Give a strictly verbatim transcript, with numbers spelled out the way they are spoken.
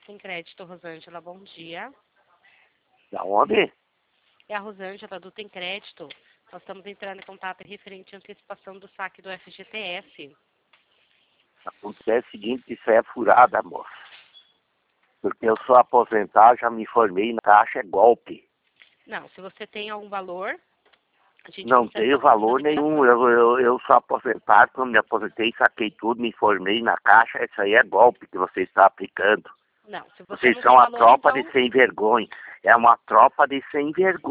Tem Crédito, Rosângela, bom dia. Da onde? É a Rosângela do Tem Crédito. Nós estamos entrando em contato referente à antecipação do saque do F G T S. Acontece o seguinte, isso é furada, moça. Porque eu sou aposentado, já me formei na Caixa, é golpe. Não, se você tem algum valor, a gente Não consegue tenho fazer toda a valor nenhum, liberação. eu, eu, eu sou aposentado, quando me aposentei, saquei tudo, me formei na Caixa, isso aí é golpe que você está aplicando. Não, se você Vocês não são tem uma valor, tropa então... de sem vergonha, é uma tropa de sem vergonha.